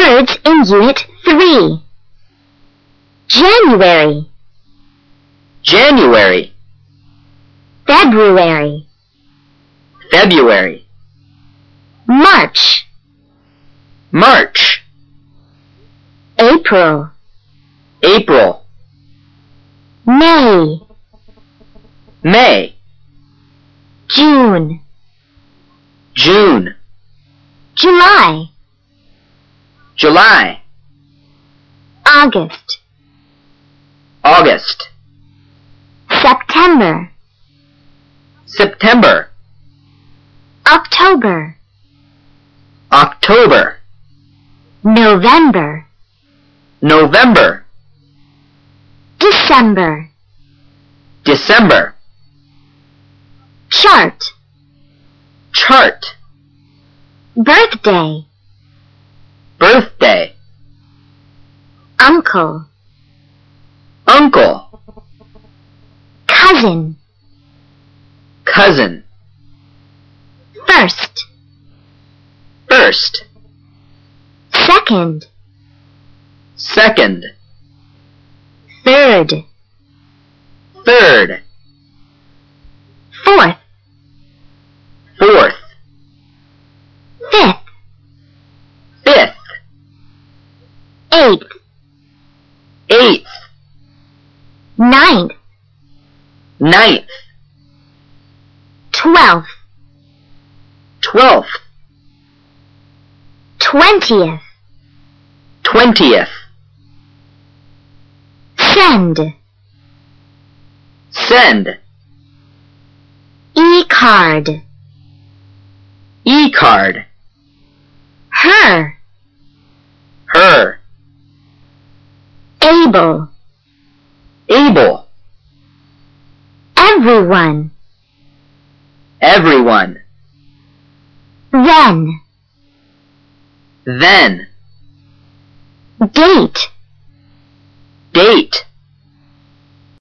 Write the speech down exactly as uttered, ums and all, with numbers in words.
Words in Unit three. January, January, February, February, March, March, April, April, May, May, June, June, July, July, August, August, September, September, October, October, November, November, December. December, Chart, chart, birthday, birthday, uncle, uncle, cousin, cousin, first, first, second, second, third, third, fourth, fourth, fifth, fifth, eighth, eighth, ninth, ninth, twelfth, twelfth, twentieth, twentieth, send, send, e-card, e-card, her, her, able, able, everyone, everyone, then, then, date, date,